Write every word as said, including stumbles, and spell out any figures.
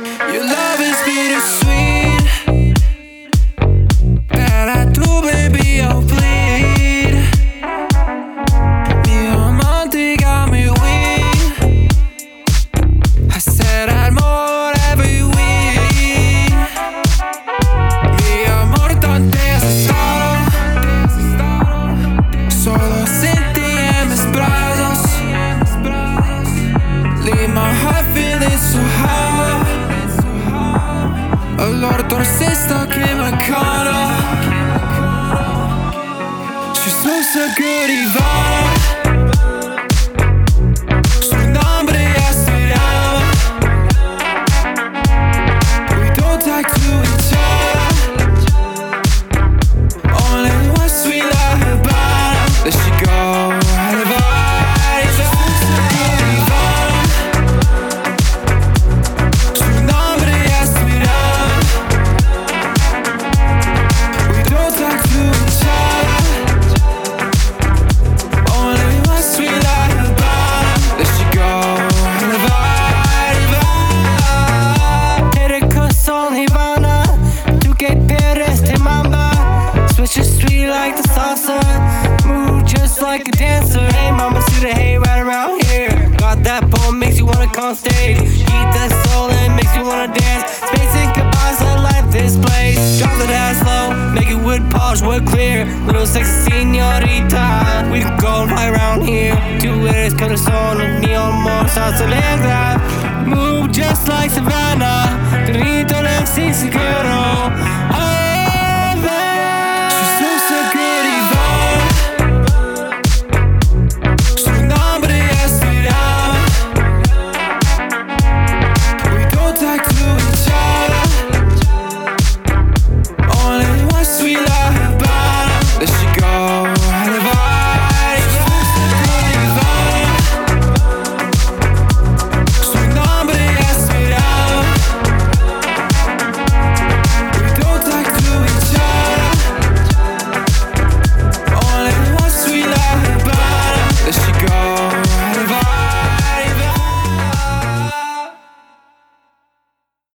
Your love is bittersweet, and I do, baby, I'll bleed. Mi amante got me weak. I said I'd more every week. Mi amor, tan desestado, solo sin ti en mis brazos. Leave my heart feeling so high. Olor dulce stuck in my collar. She smells so good, Ivana. Su nombre es Miranda. We don't talk to each other. Only once we love her body. Let she go, everybody. She smells so good, Ivana. Su nombre es Miranda. We don't talk to each other. Only once we love her body. Let she go, everybody. Eres corazón, Ivana. Tú que eres de mamba. Switch it sweet like the salsa. Move just like a dancer. Hey mama, see the hay right around here. Got that bone, makes you wanna come stage. Eat that soul and makes you wanna dance. Space and goodbyes, I like this place. Drop that ass low, make it wood polish, wood clear. Little sexy señorita. We can go right around here. Tú eres corazón, ni amor, salsa negra.